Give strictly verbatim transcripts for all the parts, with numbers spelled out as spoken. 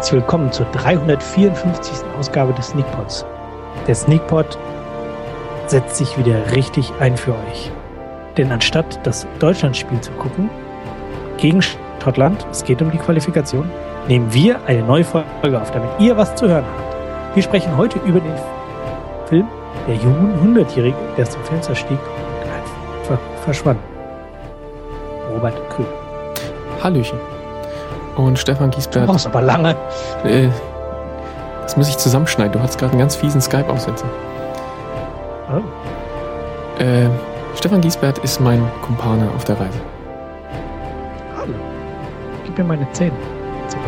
herzlich willkommen zur dreihundertvierundfünfzigsten Ausgabe des Sneakpods. Der Sneakpod setzt sich wieder richtig ein für euch. Denn anstatt das Deutschlandspiel zu gucken, gegen Schottland, es geht um die Qualifikation, nehmen wir eine neue Folge auf, damit ihr was zu hören habt. Wir sprechen heute über den Film Der hundertjährige, der zum Fenster stieg und einfach verschwand. Robert Krüger. Hallöchen. Und Stefan Giesbert. Du brauchst aber lange. Äh, das muss ich zusammenschneiden. Du hast gerade einen ganz fiesen Skype-Aufsetzer. Oh. Äh, Stefan Giesbert ist mein Kumpane auf der Reise. Hallo. Gib mir meine Zähne zurück.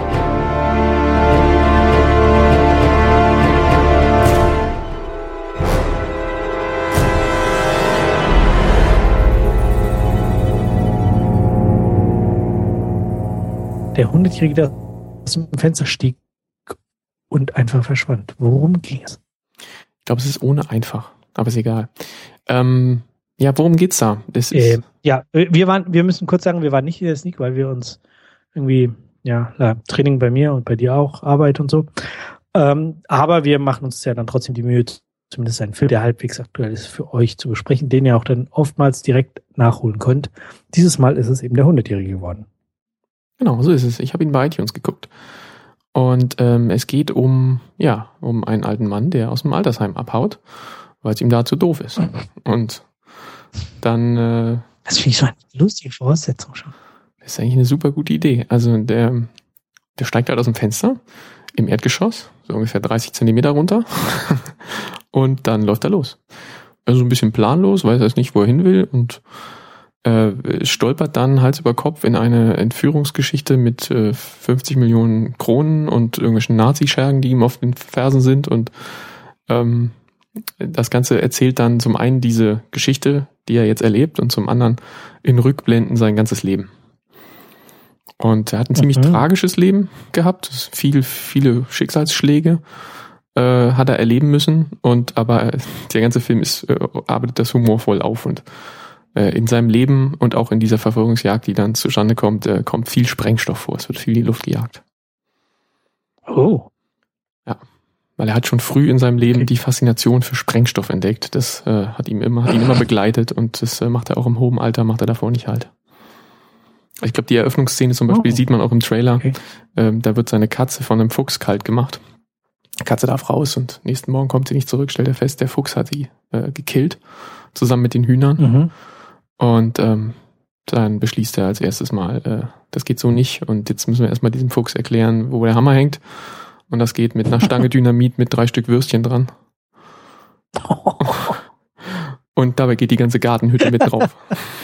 Der hundertjährige, der aus dem Fenster stieg und einfach verschwand. Worum ging es? Ich glaube, es ist ohne einfach, aber ist egal. Ähm, ja, worum geht's da? Das ist äh, ja, wir waren, wir müssen kurz sagen, wir waren nicht in der Sneak, weil wir uns irgendwie, ja, Training bei mir und bei dir auch, Arbeit und so. Ähm, aber wir machen uns ja dann trotzdem die Mühe, zumindest einen Film, der halbwegs aktuell ist, für euch zu besprechen, den ihr auch dann oftmals direkt nachholen könnt. Dieses Mal ist es eben der hundertjährige geworden. Genau, so ist es. Ich habe ihn bei iTunes geguckt. Und ähm, es geht um, ja, um einen alten Mann, der aus dem Altersheim abhaut, weil es ihm da zu doof ist. Und dann... Äh, das finde ich so eine lustige Voraussetzung schon. Das ist eigentlich eine super gute Idee. Also der, der steigt halt aus dem Fenster im Erdgeschoss, so ungefähr dreißig Zentimeter runter. Und dann läuft er los. Also ein bisschen planlos, weiß erst nicht, wo er hin will und äh, stolpert dann Hals über Kopf in eine Entführungsgeschichte mit äh, fünfzig Millionen Kronen und irgendwelchen Nazischergen, die ihm auf den Fersen sind. Und ähm, das Ganze erzählt dann zum einen diese Geschichte, die er jetzt erlebt, und zum anderen in Rückblenden sein ganzes Leben. Und er hat ein ziemlich mhm. tragisches Leben gehabt, viel, viele Schicksalsschläge äh, hat er erleben müssen, und aber der ganze Film ist, äh, arbeitet das humorvoll auf, und äh, in seinem Leben und auch in dieser Verfolgungsjagd, die dann zustande kommt, äh, kommt viel Sprengstoff vor, es wird viel in die Luft gejagt. Oh. Ja, weil er hat schon früh in seinem Leben okay. die Faszination für Sprengstoff entdeckt, das äh, hat ihm immer, hat ihn immer begleitet, und das äh, macht er auch im hohen Alter, macht er davor nicht halt. Ich glaube, die Eröffnungsszene zum Beispiel oh. sieht man auch im Trailer. Okay. Ähm, da wird seine Katze von einem Fuchs kalt gemacht. Die Katze darf raus, und nächsten Morgen kommt sie nicht zurück, stellt er fest, der Fuchs hat sie äh, gekillt, zusammen mit den Hühnern. Mhm. Und ähm, dann beschließt er als erstes mal, äh, das geht so nicht, und jetzt müssen wir erstmal diesem Fuchs erklären, wo der Hammer hängt. Und das geht mit einer Stange Dynamit mit drei Stück Würstchen dran. Oh. Und dabei geht die ganze Gartenhütte mit drauf.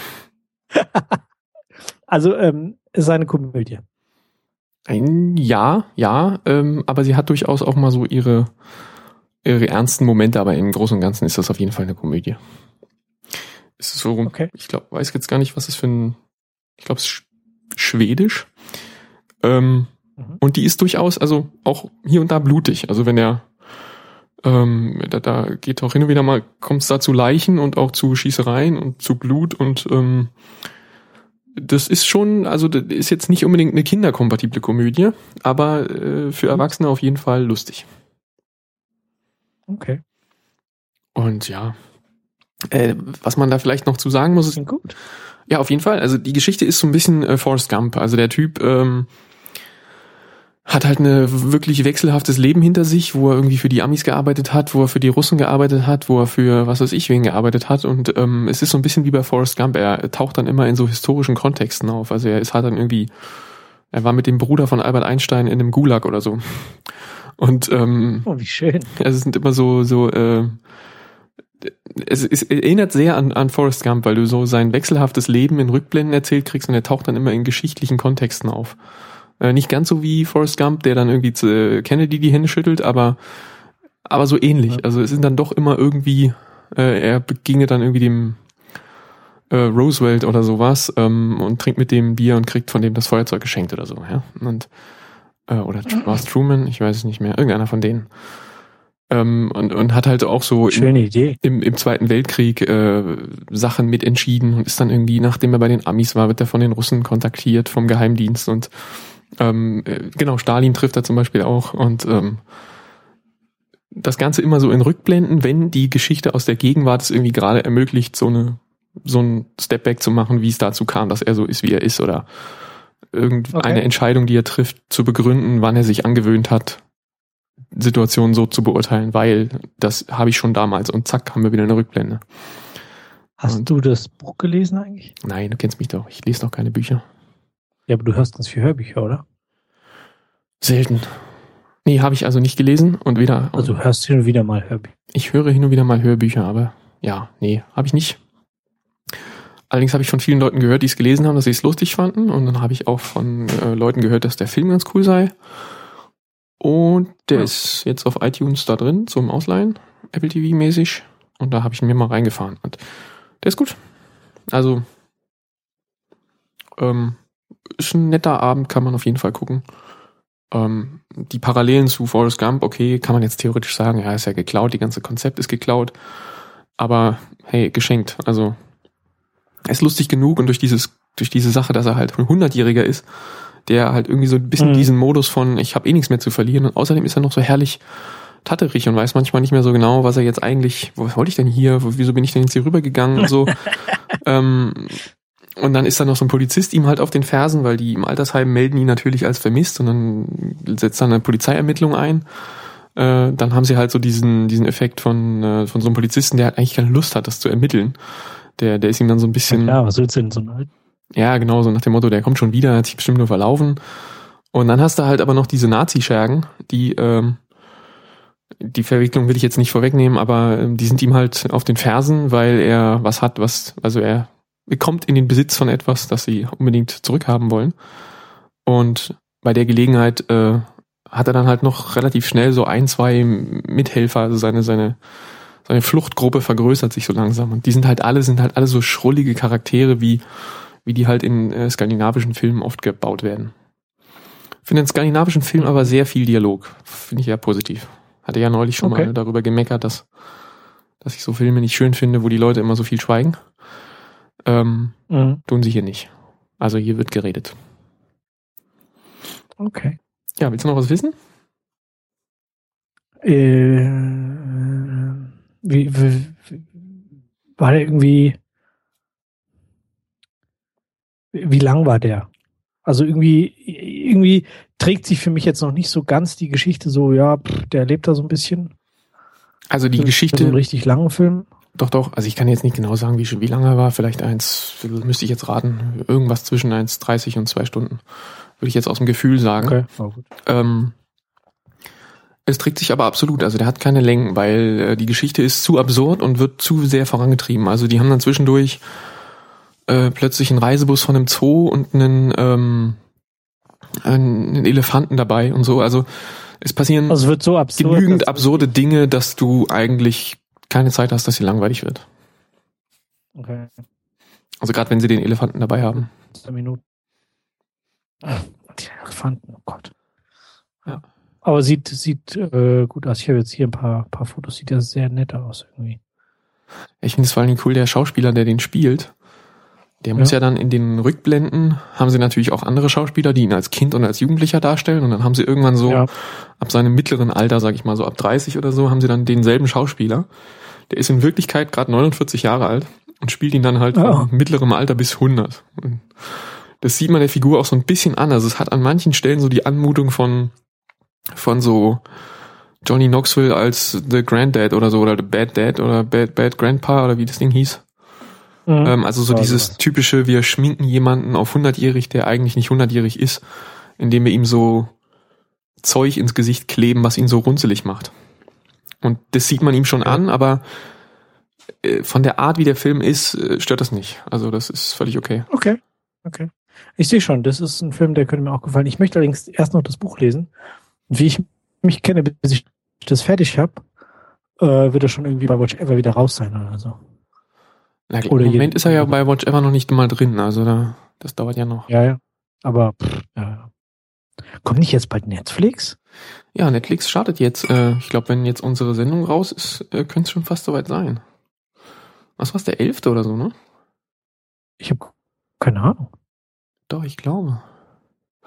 Also, ähm, es ist eine Komödie. Ein, ja, ja, ähm, aber sie hat durchaus auch mal so ihre, ihre ernsten Momente, aber im Großen und Ganzen ist das auf jeden Fall eine Komödie. Ist es so, okay. Ich glaube, weiß jetzt gar nicht, was es für ein, ich glaube, es ist schwedisch. Ähm, mhm. Und die ist durchaus, also auch hier und da blutig. Also wenn er, ähm, da, da geht auch hin und wieder mal, kommt es da zu Leichen und auch zu Schießereien und zu Blut, und ähm, das ist schon, also das ist jetzt nicht unbedingt eine kinderkompatible Komödie, aber äh, für Erwachsene auf jeden Fall lustig. Okay. Und ja, äh, was man da vielleicht noch zu sagen muss, ist gut. Ja, auf jeden Fall. Also die Geschichte ist so ein bisschen äh, Forrest Gump. Also der Typ ähm, hat halt ein wirklich wechselhaftes Leben hinter sich, wo er irgendwie für die Amis gearbeitet hat, wo er für die Russen gearbeitet hat, wo er für was weiß ich wen gearbeitet hat, und ähm, es ist so ein bisschen wie bei Forrest Gump, er taucht dann immer in so historischen Kontexten auf, also er ist halt dann irgendwie, er war mit dem Bruder von Albert Einstein in einem Gulag oder so, und ähm, oh, wie schön. Es sind immer so, so äh, es, es erinnert sehr an, an Forrest Gump, weil du so sein wechselhaftes Leben in Rückblenden erzählt kriegst, und er taucht dann immer in geschichtlichen Kontexten auf. Äh, nicht ganz so wie Forrest Gump, der dann irgendwie zu äh, Kennedy die Hände schüttelt, aber aber so ähnlich. Ja. Also es sind dann doch immer irgendwie, äh, er begegnet dann irgendwie dem äh, Roosevelt oder sowas ähm, und trinkt mit dem Bier und kriegt von dem das Feuerzeug geschenkt oder so. Ja, und äh, oder war es Truman? Ich weiß es nicht mehr. Irgendeiner von denen. Ähm, und, und hat halt auch so Schöne im, Idee. Im, im Zweiten Weltkrieg äh, Sachen mitentschieden und ist dann irgendwie, nachdem er bei den Amis war, wird er von den Russen kontaktiert vom Geheimdienst und Ähm, genau, Stalin trifft er zum Beispiel auch und ähm, das Ganze immer so in Rückblenden, wenn die Geschichte aus der Gegenwart es irgendwie gerade ermöglicht, so eine so ein Stepback zu machen, wie es dazu kam, dass er so ist, wie er ist, oder irgendeine okay. Entscheidung, die er trifft, zu begründen, wann er sich angewöhnt hat, Situationen so zu beurteilen, weil das habe ich schon damals und zack, haben wir wieder eine Rückblende. Hast und, du das Buch gelesen eigentlich? Nein, du kennst mich doch. Ich lese doch keine Bücher. Ja, aber du hörst ganz viel Hörbücher, oder? Selten. Nee, habe ich also nicht gelesen und weder... Also du hörst hin und wieder mal Hörbücher? Ich höre hin und wieder mal Hörbücher, aber ja, nee, habe ich nicht. Allerdings habe ich von vielen Leuten gehört, die es gelesen haben, dass sie es lustig fanden. Und dann habe ich auch von äh, Leuten gehört, dass der Film ganz cool sei. Und der ja. ist jetzt auf iTunes da drin zum Ausleihen, Apple T V-mäßig. Und da habe ich mir mal reingefahren. Und der ist gut. Also ähm, ist ein netter Abend, kann man auf jeden Fall gucken. Ähm, die Parallelen zu Forrest Gump, okay, kann man jetzt theoretisch sagen, ja, ist ja geklaut, die ganze Konzept ist geklaut. Aber hey, geschenkt. Also er ist lustig genug und durch dieses durch diese Sache, dass er halt ein hundertjähriger ist, der halt irgendwie so ein bisschen mhm. diesen Modus von ich habe eh nichts mehr zu verlieren und außerdem ist er noch so herrlich tatterig und weiß manchmal nicht mehr so genau, was er jetzt eigentlich, was wollte ich denn hier, wieso bin ich denn jetzt hier rübergegangen und so. ähm, und dann ist da noch so ein Polizist ihm halt auf den Fersen, weil die im Altersheim melden ihn natürlich als vermisst und dann setzt dann eine Polizeiermittlung ein. Äh, dann haben sie halt so diesen diesen Effekt von äh, von so einem Polizisten, der halt eigentlich keine Lust hat, das zu ermitteln. Der, der ist ihm dann so ein bisschen... Ja, was willst du denn so ein... Ja, genau, so nach dem Motto, der kommt schon wieder, hat sich bestimmt nur verlaufen. Und dann hast du halt aber noch diese Nazi-Schergen, die, ähm, die Verwicklung will ich jetzt nicht vorwegnehmen, aber ähm, die sind ihm halt auf den Fersen, weil er was hat, was, also er kommt in den Besitz von etwas, das sie unbedingt zurückhaben wollen. Und bei der Gelegenheit äh, hat er dann halt noch relativ schnell so ein, zwei Mithelfer, also seine, seine Seine Fluchtgruppe vergrößert sich so langsam und die sind halt alle, sind halt alle so schrullige Charaktere, wie, wie die halt in äh, skandinavischen Filmen oft gebaut werden. Ich finde in skandinavischen Filmen aber sehr viel Dialog. Finde ich ja positiv. Hatte ja neulich schon okay. mal darüber gemeckert, dass, dass ich so Filme nicht schön finde, wo die Leute immer so viel schweigen. Ähm, mhm. Tun sie hier nicht. Also hier wird geredet. Okay. Ja, willst du noch was wissen? Äh... Wie, wie, war der irgendwie, wie lang war der? Also irgendwie, irgendwie trägt sich für mich jetzt noch nicht so ganz die Geschichte so, ja, pff, der lebt da so ein bisschen. Also die so, Geschichte. So einen richtig langen Film. Doch, doch, also ich kann jetzt nicht genau sagen, wie, wie lange er war, vielleicht eins, müsste ich jetzt raten, irgendwas zwischen eins dreißig und zwei Stunden. Würde ich jetzt aus dem Gefühl sagen. Okay, oh, gut. Ähm, Es trägt sich aber absolut, also der hat keine Längen, weil äh, die Geschichte ist zu absurd und wird zu sehr vorangetrieben. Also die haben dann zwischendurch äh, plötzlich einen Reisebus von einem Zoo und einen, ähm, einen Elefanten dabei und so. Also es passieren also wird so absurd, genügend absurde Dinge, dass du eigentlich keine Zeit hast, dass sie langweilig wird. Okay. Also gerade wenn sie den Elefanten dabei haben. Zwei Minuten. Ach, die Elefanten, oh Gott. Ja. Aber sieht sieht äh, gut aus. Ich habe jetzt hier ein paar paar Fotos. Sieht ja sehr nett aus irgendwie. Ich finde es vor allem cool, der Schauspieler, der den spielt, der muss ja. ja dann in den Rückblenden, haben sie natürlich auch andere Schauspieler, die ihn als Kind und als Jugendlicher darstellen und dann haben sie irgendwann so, ja. ab seinem mittleren Alter, sag ich mal so ab dreißig oder so, haben sie dann denselben Schauspieler. Der ist in Wirklichkeit gerade neunundvierzig Jahre alt und spielt ihn dann halt oh. von mittlerem Alter bis hundert. Und das sieht man der Figur auch so ein bisschen an. Also es hat an manchen Stellen so die Anmutung von von so Johnny Knoxville als The Granddad oder so oder The Bad Dad oder Bad Bad Grandpa oder wie das Ding hieß. Mhm. Ähm, also so dieses typische, wir schminken jemanden auf hundertjährig, der eigentlich nicht hundertjährig ist, indem wir ihm so Zeug ins Gesicht kleben, was ihn so runzelig macht. Und das sieht man ihm schon ja. an, aber äh, von der Art, wie der Film ist, äh, stört das nicht. Also das ist völlig okay. Okay, okay. Ich sehe schon, das ist ein Film, der könnte mir auch gefallen. Ich möchte allerdings erst noch das Buch lesen. Wie ich mich kenne, bis ich das fertig habe, äh, wird er schon irgendwie bei Watch Ever wieder raus sein oder so. Na, oder im Moment ist er ja bei Watch Ever noch nicht mal drin, also da, das dauert ja noch. Ja, ja. Aber pff, ja. Kommt nicht jetzt bald Netflix? Ja, Netflix startet jetzt. Äh, ich glaube, wenn jetzt unsere Sendung raus ist, äh, könnte es schon fast soweit sein. Was war's, der elfte oder so, ne? Ich habe keine Ahnung. Doch, ich glaube.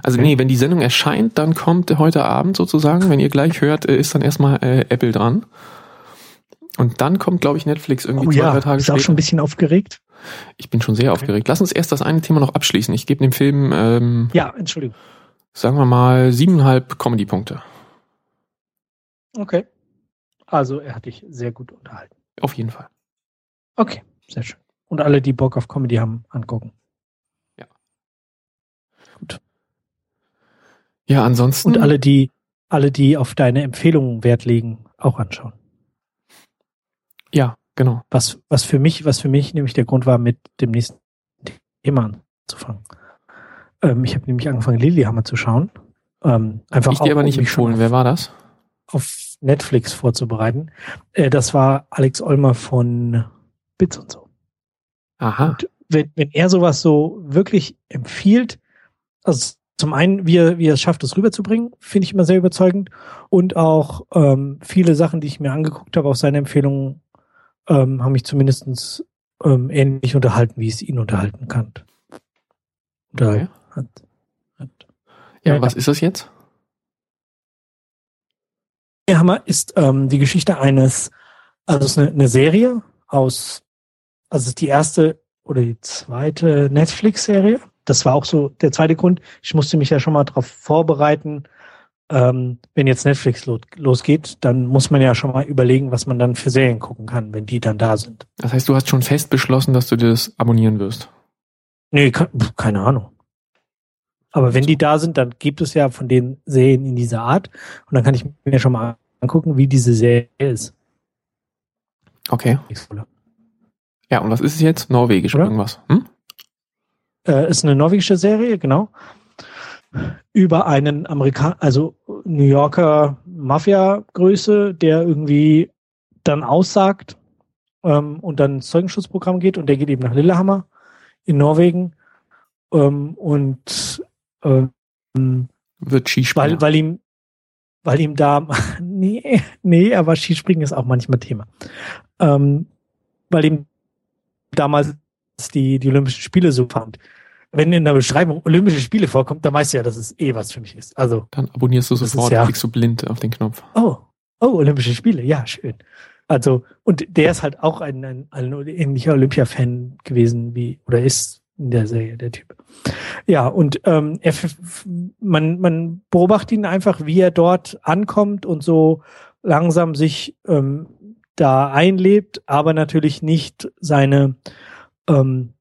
Also Okay. nee, wenn die Sendung erscheint, dann kommt heute Abend sozusagen, wenn ihr gleich hört, äh, ist dann erstmal äh, Apple dran. Und dann kommt, glaube ich, Netflix irgendwie Oh zwei, ja, drei Tage bist später. auch schon ein bisschen aufgeregt? Ich bin schon sehr Okay. aufgeregt. Lass uns erst das eine Thema noch abschließen. Ich gebe dem Film, ähm, Ja, Entschuldigung. sagen wir mal, siebeneinhalb Comedy-Punkte. Okay. Also er hat dich sehr gut unterhalten. Auf jeden Fall. Okay, sehr schön. Und alle, die Bock auf Comedy haben, angucken. Ja. Gut. Ja, ansonsten. Und alle, die, alle, die auf deine Empfehlungen Wert legen, auch anschauen. Ja, genau. Was, was für mich, was für mich nämlich der Grund war, mit dem nächsten Thema anzufangen. Ähm, ich habe nämlich angefangen, Lilyhammer zu schauen. Ähm, einfach Ich dir auch, aber nicht um mich schon empfohlen. auf, Wer war das? auf Netflix vorzubereiten. Äh, das war Alex Olmer von Bits und so. Aha. Und wenn, wenn er sowas so wirklich empfiehlt, also zum einen, wie er, wie er es schafft, es rüberzubringen, finde ich immer sehr überzeugend. Und auch ähm, viele Sachen, die ich mir angeguckt habe, aus seinen Empfehlungen, ähm, haben mich zumindest ähm, ähnlich unterhalten, wie es ihn unterhalten kann. Okay. Hat, hat, Ja, ja, was ist das jetzt? Hammer ist ähm, die Geschichte eines, also es ist eine, eine Serie aus, also es ist die erste oder die zweite Netflix-Serie. Das war auch so der zweite Grund. Ich musste mich ja schon mal darauf vorbereiten, ähm, wenn jetzt Netflix lo- losgeht, dann muss man ja schon mal überlegen, was man dann für Serien gucken kann, wenn die dann da sind. Das heißt, du hast schon fest beschlossen, dass du dir das abonnieren wirst. Nee, ke- keine Ahnung. Aber wenn die da sind, dann gibt es ja von den Serien in dieser Art. Und dann kann ich mir schon mal angucken, wie diese Serie ist. Okay. Ja, und was ist es jetzt? Norwegisch Oder? irgendwas? Hm? Äh, ist eine norwegische Serie, genau. Über einen Amerikaner, also New Yorker Mafia-Größe, der irgendwie dann aussagt ähm, und dann ins Zeugenschutzprogramm geht. Und der geht eben nach Lillehammer in Norwegen. Ähm, und ähm, Wird Skispringer. weil, weil ihm weil ihm da, nee, nee, aber Skispringen ist auch manchmal Thema. Ähm, weil ihm damals die, die Olympischen Spiele so fand. Wenn in der Beschreibung Olympische Spiele vorkommt, dann weißt du ja, dass es eh was für mich ist. Also, Dann abonnierst du das ist sofort, ja- klickst du blind auf den Knopf. oh, oh, Olympische Spiele, ja, schön. Also, und der ist halt auch ein, ein, ein ähnlicher Olympia-Fan gewesen wie, oder ist in der Serie, der Typ. Ja, und ähm, er, f- f- man, man beobachtet ihn einfach, wie er dort ankommt und so langsam sich ähm, da einlebt, aber natürlich nicht seine ähm,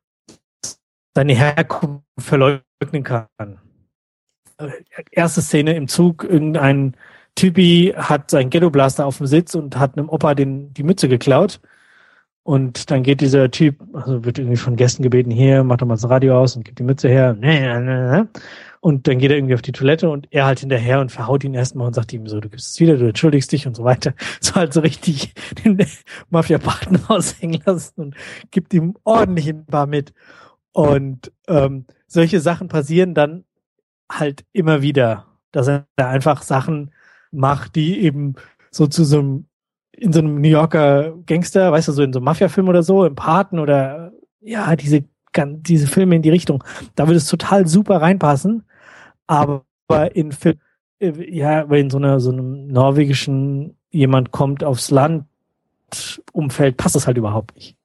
seine Herkunft verleugnen kann. Äh, Erste Szene im Zug, irgendein Typi hat seinen Ghetto-Blaster auf dem Sitz und hat einem Opa den, die Mütze geklaut. Und dann geht dieser Typ, also wird irgendwie von Gästen gebeten, hier, mach doch mal das Radio aus und gibt die Mütze her. Und dann geht er irgendwie auf die Toilette und er halt hinterher und verhaut ihn erstmal und sagt ihm so, du gibst es wieder, du entschuldigst dich und so weiter. So halt so richtig den Mafia-Paten raushängen lassen und gibt ihm ordentlich ein paar mit. Und ähm, solche Sachen passieren dann halt immer wieder, dass er einfach Sachen macht, die eben so zu so einem, in so einem New Yorker Gangster, weißt du, so in so einem Mafia-Film oder so, im Paten oder ja, diese, gan- diese Filme in die Richtung. Da würde es total super reinpassen. Aber in Film, äh, ja, weil in so einer, so einem norwegischen, jemand kommt aufs Land, Umfeld, passt das halt überhaupt nicht.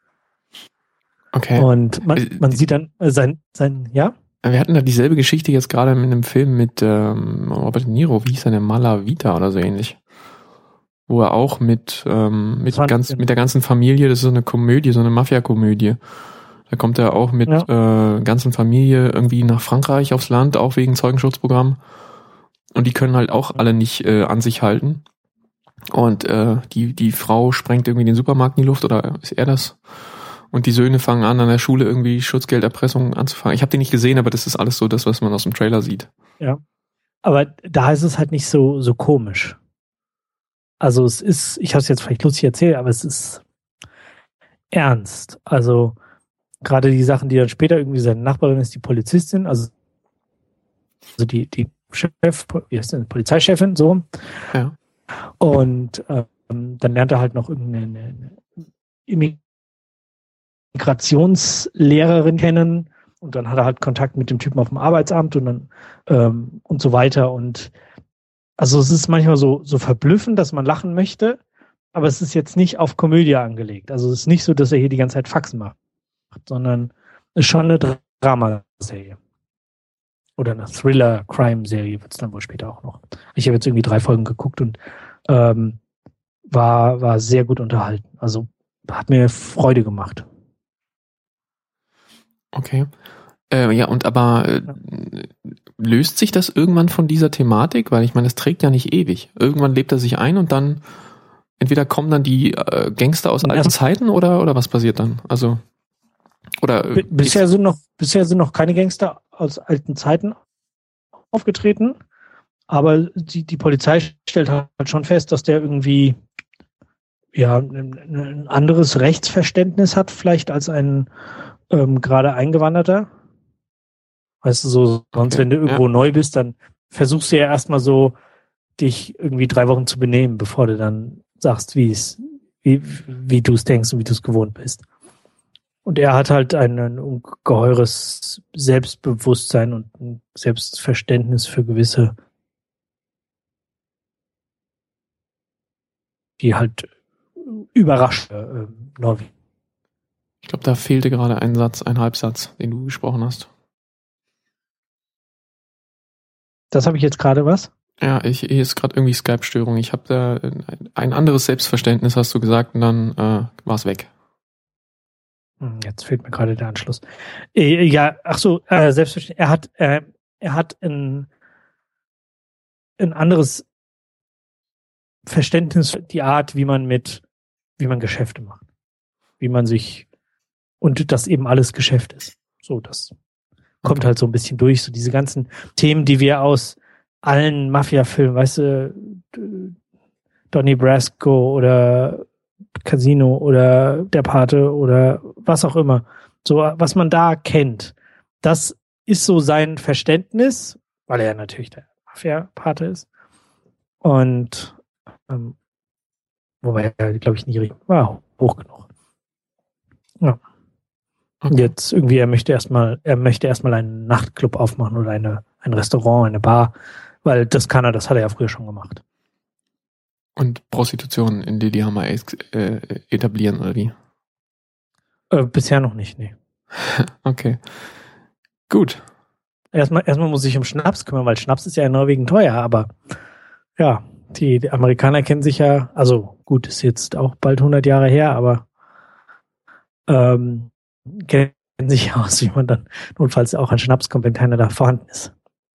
Okay. Und man, Äh, man sieht dann äh, sein, sein, ja? Wir hatten da dieselbe Geschichte jetzt gerade in einem Film mit ähm, Robert De Niro, wie hieß der, der Malavita oder so ähnlich. Wo er auch mit, ähm, mit, Das war ein ganz, Film. mit der ganzen Familie, das ist so eine Komödie, so eine Mafia-Komödie. Da kommt er auch mit äh, ganzen Familie irgendwie nach Frankreich aufs Land, auch wegen Zeugenschutzprogramm. Und die können halt auch alle nicht äh, an sich halten. Und äh, die, die Frau sprengt irgendwie den Supermarkt in die Luft, oder ist er das? Und die Söhne fangen an, an der Schule irgendwie Schutzgelderpressung anzufangen. Ich habe die nicht gesehen, aber das ist alles so das, was man aus dem Trailer sieht. Ja. Aber da ist es halt nicht so, so komisch. Also es ist, ich habe es jetzt vielleicht lustig erzählt, aber es ist ernst. Also gerade die Sachen, die dann später irgendwie seine Nachbarin ist, die Polizistin, also, also die, die Chef, wie heißt denn, Polizeichefin, so. Ja. Und ähm, dann lernt er halt noch irgendeine eine Immigrationslehrerin kennen, und dann hat er halt Kontakt mit dem Typen auf dem Arbeitsamt und dann ähm, und so weiter. Und also es ist manchmal so, so verblüffend, dass man lachen möchte, aber es ist jetzt nicht auf Komödie angelegt. Also es ist nicht so, dass er hier die ganze Zeit Faxen macht, sondern es ist schon eine Dramaserie. Oder eine Thriller-Crime-Serie wird es dann wohl später auch noch. Ich habe jetzt irgendwie drei Folgen geguckt und ähm, war, war sehr gut unterhalten. Also hat mir Freude gemacht. Okay. Äh, ja, und aber äh, ja. löst sich das irgendwann von dieser Thematik? Weil ich meine, es trägt ja nicht ewig. Irgendwann lebt er sich ein und dann entweder kommen dann die äh, Gangster aus alten ja. Zeiten oder oder was passiert dann? Also oder B- bisher sind noch bisher sind noch keine Gangster aus alten Zeiten aufgetreten, aber die die Polizei stellt halt schon fest, dass der irgendwie ja ein, ein anderes Rechtsverständnis hat vielleicht als ein ähm, gerade Eingewanderter. Weißt du, so, sonst okay. wenn du irgendwo ja. neu bist, dann versuchst du ja erstmal so, dich irgendwie drei Wochen zu benehmen, bevor du dann sagst, wie es, wie, wie du es denkst und wie du es gewohnt bist. Und er hat halt ein, ein ungeheures Selbstbewusstsein und ein Selbstverständnis für gewisse, die halt überrascht äh, Norwegen. Ich glaube, da fehlte gerade ein Satz, ein Halbsatz, den du gesprochen hast. Das habe ich jetzt gerade was? Ja, ich, hier ist gerade irgendwie Skype-Störung. Ich habe da ein, ein anderes Selbstverständnis, hast du gesagt, und dann äh, war es weg. Jetzt fehlt mir gerade der Anschluss. Äh, ja, ach so, äh, selbstverständlich. Er hat, äh, er hat ein, ein anderes Verständnis, die Art, wie man mit, wie man Geschäfte macht, wie man sich und das eben alles Geschäft ist. So, das kommt Okay. halt so ein bisschen durch. So diese ganzen Themen, die wir aus allen Mafia-Filmen, weißt du, Donnie Brasco oder Casino oder Der Pate oder was auch immer. So, was man da kennt, das ist so sein Verständnis, weil er natürlich der Mafia-Pate ist. Und ähm, wobei er, glaube ich, nie war hoch genug. Ja. Okay. Jetzt irgendwie, er möchte erstmal, er möchte erstmal einen Nachtclub aufmachen oder eine, ein Restaurant, eine Bar, weil das kann er, das hat er ja früher schon gemacht. Und Prostitution in Lillehammer ex- äh, etablieren, oder wie? Äh, bisher noch nicht, nee. Okay. Gut. Erstmal, erstmal muss ich sich um Schnaps kümmern, weil Schnaps ist ja in Norwegen teuer, aber ja, die, die Amerikaner kennen sich ja, also gut, ist jetzt auch bald hundert Jahre her, aber ähm, kennen sich aus, wie man dann notfalls auch an Schnaps kommt, wenn keiner da vorhanden ist.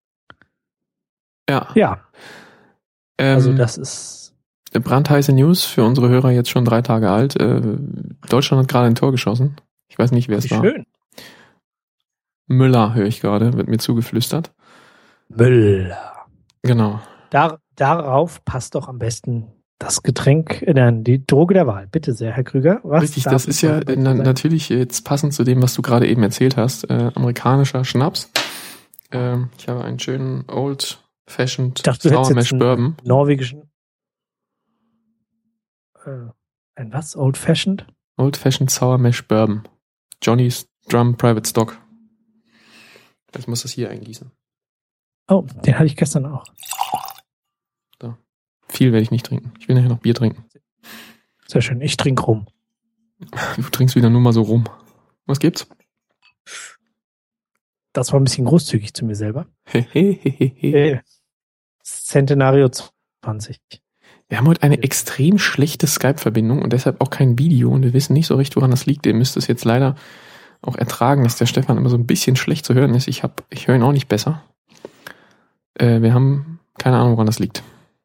Ja. Ja. Ähm, Also das ist brandheiße News für unsere Hörer, jetzt schon drei Tage alt. Äh, Deutschland hat gerade ein Tor geschossen. Ich weiß nicht, wer es war. schön. Müller höre ich gerade, wird mir zugeflüstert. Müller. Genau. Dar, darauf passt doch am besten das Getränk, äh, die Droge der Wahl. Bitte sehr, Herr Krüger. Was Richtig, darf das ist ja heute na, sein? natürlich jetzt passend zu dem, was du gerade eben erzählt hast. Äh, amerikanischer Schnaps. Ähm, ich habe einen schönen Old Fashioned Ich dachte, du Sour hättest Mash jetzt einen Bourbon. norwegischen äh, ein was? Old Fashioned? Old Fashioned Sour Mash Bourbon. Johnny's Drum Private Stock. Ich muss das hier eingießen. Oh, den hatte ich gestern auch. Da. Viel werde ich nicht trinken. Ich will nachher noch Bier trinken. Sehr schön. Ich trinke rum. Du trinkst wieder nur mal so rum. Was gibt's? Das war ein bisschen großzügig zu mir selber. Hehehehe. Äh, Centenario zwanzig. Wir haben heute eine extrem schlechte Skype-Verbindung und deshalb auch kein Video und wir wissen nicht so recht, woran das liegt. Ihr müsst es jetzt leider auch ertragen, dass der Stefan immer so ein bisschen schlecht zu hören ist. Ich hab, ich höre ihn auch nicht besser. Äh, wir haben keine Ahnung, woran das liegt.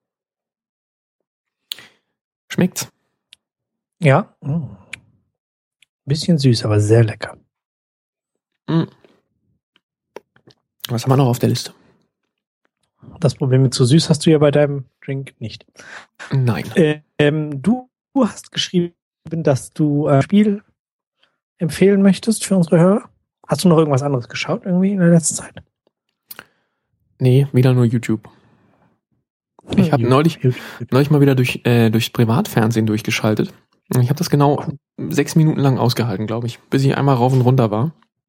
Schmeckt's? Ja. Mm. Bisschen süß, aber sehr lecker. Mm. Was haben wir noch auf der Liste? Das Problem mit zu süß hast du ja bei deinem Drink nicht. Nein. Äh, ähm, du, du hast geschrieben, dass du ein äh, Spiel empfehlen möchtest für unsere Hörer. Hast du noch irgendwas anderes geschaut irgendwie in der letzten Zeit? Nee, wieder nur YouTube. Ich habe neulich, neulich mal wieder durch äh, durchs Privatfernsehen durchgeschaltet. Ich habe das genau sechs Minuten lang ausgehalten, glaube ich, bis ich einmal rauf und runter war.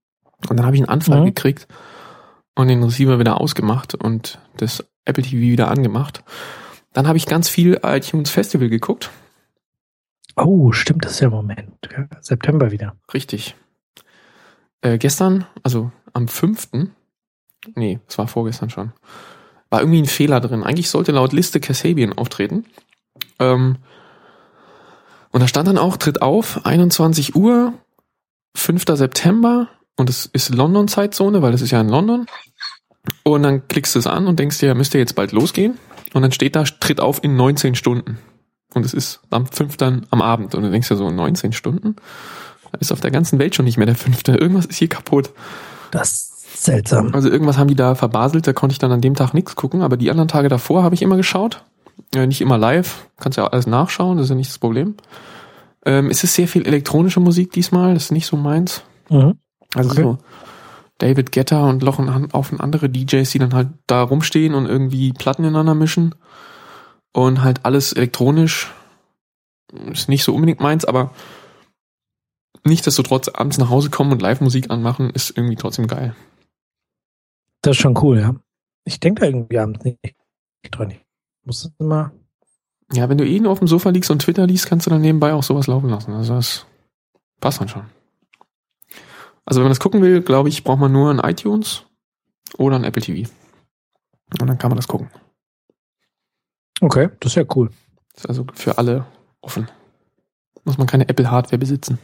Und dann habe ich einen Anfall Mhm. gekriegt und den Receiver wieder ausgemacht und das Apple T V wieder angemacht. Dann habe ich ganz viel iTunes Festival geguckt. Oh, stimmt, das ist ja im Moment. Ja, September wieder. Richtig. Äh, gestern, also am fünften Nee, es war vorgestern schon. War irgendwie ein Fehler drin. Eigentlich sollte laut Liste Kasabian auftreten. Ähm, und da stand dann auch, tritt auf, einundzwanzig Uhr, fünfter September. Und es ist London-Zeitzone, weil das ist ja in London. Und dann klickst du es an und denkst dir, müsste jetzt bald losgehen. Und dann steht da, tritt auf in neunzehn Stunden. Und es ist am fünften am Abend. Und du denkst dir so, neunzehn Stunden? Da ist auf der ganzen Welt schon nicht mehr der fünfte. Irgendwas ist hier kaputt. Das ist seltsam. Also irgendwas haben die da verbaselt, da konnte ich dann an dem Tag nichts gucken, aber die anderen Tage davor habe ich immer geschaut. Äh, nicht immer live, kannst ja alles nachschauen, das ist ja nicht das Problem. Ähm, es ist sehr viel elektronische Musik diesmal, das ist nicht so meins. Mhm. Also Okay. so David Guetta und noch ein Haufen andere D Js, die dann halt da rumstehen und irgendwie Platten ineinander mischen. Und halt alles elektronisch. Ist nicht so unbedingt meins, aber nichtsdestotrotz abends nach Hause kommen und Live-Musik anmachen, ist irgendwie trotzdem geil. Das ist schon cool, ja. Ich denke da irgendwie abends nicht dran. Ich muss immer. Ja, wenn du eh nur auf dem Sofa liegst und Twitter liest, kannst du dann nebenbei auch sowas laufen lassen. Also das passt dann schon. Also wenn man das gucken will, glaube ich, braucht man nur ein iTunes oder ein Apple T V. Und dann kann man das gucken. Okay, das ist ja cool. Ist also für alle offen. Muss man keine Apple-Hardware besitzen.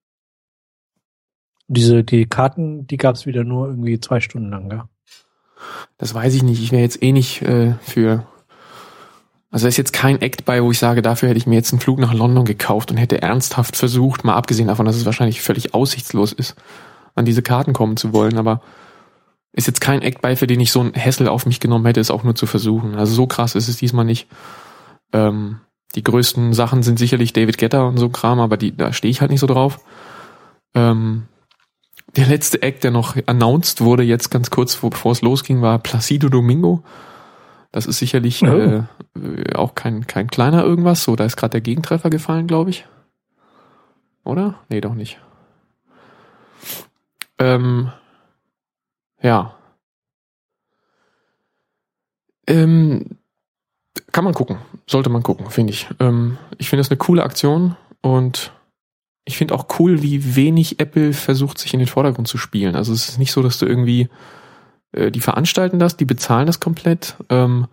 Diese, die Karten, die gab es wieder nur irgendwie zwei Stunden lang, ja. Das weiß ich nicht. Ich wäre jetzt eh nicht äh, für... Also da ist jetzt kein Act bei, wo ich sage, dafür hätte ich mir jetzt einen Flug nach London gekauft und hätte ernsthaft versucht, mal abgesehen davon, dass es wahrscheinlich völlig aussichtslos ist, an diese Karten kommen zu wollen, aber ist jetzt kein Act bei, für den ich so einen Hassel auf mich genommen hätte, es auch nur zu versuchen. Also so krass ist es diesmal nicht. Ähm, die größten Sachen sind sicherlich David Guetta und so Kram, aber die, da stehe ich halt nicht so drauf. Ähm, der letzte Act, der noch announced wurde, jetzt ganz kurz bevor es losging, war Placido Domingo. Das ist sicherlich Oh. äh, auch kein, kein kleiner irgendwas. So, da ist gerade der Gegentreffer gefallen, glaube ich. Oder? Nee, doch nicht. Ähm, ja. Ähm, kann man gucken. Sollte man gucken, finde ich. Ähm, ich finde das eine coole Aktion und ich finde auch cool, wie wenig Apple versucht, sich in den Vordergrund zu spielen. Also es ist nicht so, dass du irgendwie äh, die veranstalten das, die bezahlen das komplett ähm,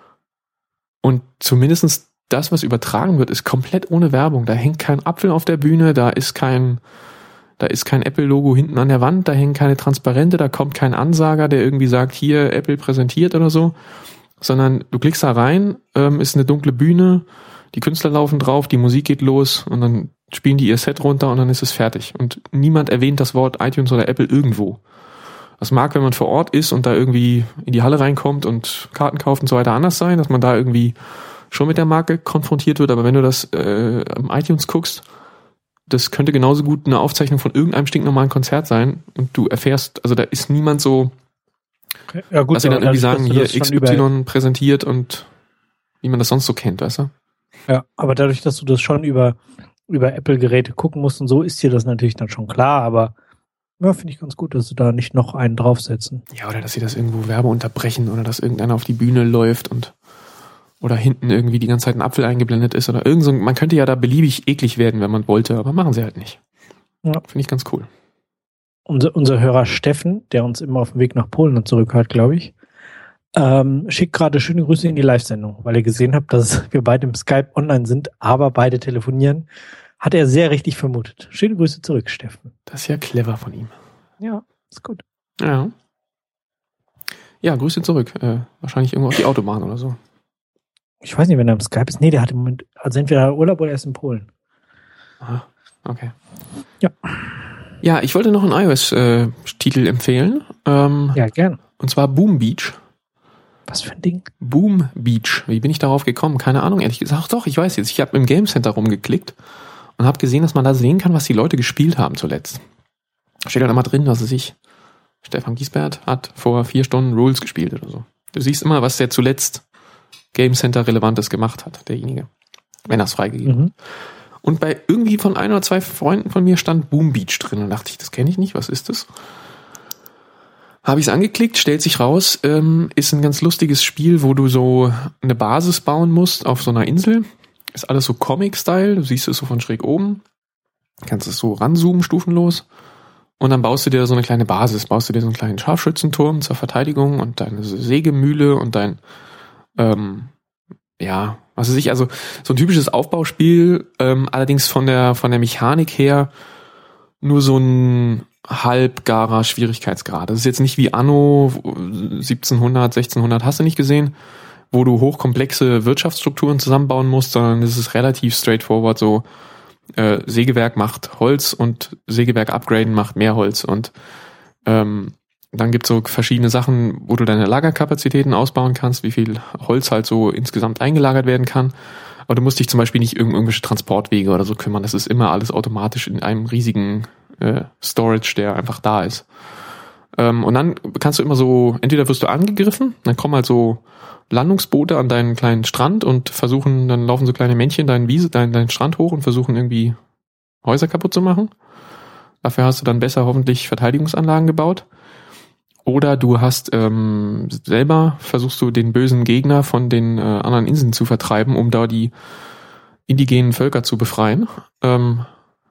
und zumindestens das, was übertragen wird, ist komplett ohne Werbung. Da hängt kein Apfel auf der Bühne, da ist kein da ist kein Apple-Logo hinten an der Wand, da hängen keine Transparente, da kommt kein Ansager, der irgendwie sagt, hier, Apple präsentiert oder so, sondern du klickst da rein, ähm, ist eine dunkle Bühne, die Künstler laufen drauf, die Musik geht los und dann spielen die ihr Set runter und dann ist es fertig. Und niemand erwähnt das Wort iTunes oder Apple irgendwo. Das mag, wenn man vor Ort ist und da irgendwie in die Halle reinkommt und Karten kauft und so weiter, anders sein, dass man da irgendwie schon mit der Marke konfrontiert wird, aber wenn du das äh, am iTunes guckst, das könnte genauso gut eine Aufzeichnung von irgendeinem stinknormalen Konzert sein und du erfährst, also da ist niemand so, Okay. Ja, gut, dass sie dann aber irgendwie dadurch, sagen, dass du hier das X schon über- Y präsentiert und wie man das sonst so kennt, weißt du? Ja, aber dadurch, dass du das schon über, über Apple-Geräte gucken musst und so, ist dir das natürlich dann schon klar, aber ja, finde ich ganz gut, dass sie da nicht noch einen draufsetzen. Ja, oder dass sie das irgendwo Werbe unterbrechen oder dass irgendeiner auf die Bühne läuft und oder hinten irgendwie die ganze Zeit ein Apfel eingeblendet ist oder irgend so. Man könnte ja da beliebig eklig werden, wenn man wollte, aber machen sie halt nicht. Ja. Finde ich ganz cool. Unser, unser Hörer Steffen, der uns immer auf dem Weg nach Polen und zurück hört, glaube ich, ähm, schickt gerade schöne Grüße in die Live-Sendung, weil er gesehen hat, dass wir beide im Skype online sind, aber beide telefonieren. Hat er sehr richtig vermutet. Schöne Grüße zurück, Steffen. Das ist ja clever von ihm. Ja, ist gut. Ja. Ja, Grüße zurück. Äh, wahrscheinlich irgendwo auf die Autobahn oder so. Ich weiß nicht, wenn er im Skype ist. Nee, der hat im Moment, also entweder Urlaub oder er ist in Polen. Aha, okay. Ja. Ja, ich wollte noch einen iOS-Titel empfehlen. Ähm, Ja, gern. Und zwar Boom Beach. Was für ein Ding? Boom Beach. Wie bin ich darauf gekommen? Keine Ahnung, ehrlich gesagt. Ach doch, ich weiß jetzt. Ich habe im Game Center rumgeklickt und habe gesehen, dass man da sehen kann, was die Leute gespielt haben zuletzt. Steht halt immer drin, was weiß ich. Stefan Giesbert hat vor vier Stunden Rules gespielt oder so. Du siehst immer, was der zuletzt Game Center Relevantes gemacht hat, derjenige. Wenn er es freigegeben hat. Mhm. Und bei irgendwie von ein oder zwei Freunden von mir stand Boom Beach drin und dachte ich, das kenne ich nicht, was ist das? Habe ich es angeklickt, stellt sich raus, ähm, ist ein ganz lustiges Spiel, wo du so eine Basis bauen musst auf so einer Insel. Ist alles so Comic-Style, du siehst es so von schräg oben, kannst es so ranzoomen, stufenlos. Und dann baust du dir so eine kleine Basis, baust du dir so einen kleinen Scharfschützenturm zur Verteidigung und deine Sägemühle und dein, ähm, ja, was weiß ich, also so ein typisches Aufbauspiel, ähm, allerdings von der von der Mechanik her nur so ein halbgarer Schwierigkeitsgrad. Das ist jetzt nicht wie Anno siebzehnhundert, sechzehnhundert, hast du nicht gesehen, wo du hochkomplexe Wirtschaftsstrukturen zusammenbauen musst, sondern es ist relativ straightforward so, äh, Sägewerk macht Holz und Sägewerk upgraden macht mehr Holz und ähm, dann gibt's so verschiedene Sachen, wo du deine Lagerkapazitäten ausbauen kannst, wie viel Holz halt so insgesamt eingelagert werden kann. Aber du musst dich zum Beispiel nicht um irgendwelche Transportwege oder so kümmern. Das ist immer alles automatisch in einem riesigen äh, Storage, der einfach da ist. Ähm, und dann kannst du immer so, entweder wirst du angegriffen, dann kommen halt so Landungsboote an deinen kleinen Strand und versuchen, dann laufen so kleine Männchen deinen Wiese, deinen, deinen Strand hoch und versuchen irgendwie Häuser kaputt zu machen. Dafür hast du dann besser hoffentlich Verteidigungsanlagen gebaut. Oder du hast ähm, selber, versuchst du den bösen Gegner von den äh, anderen Inseln zu vertreiben, um da die indigenen Völker zu befreien. Ähm,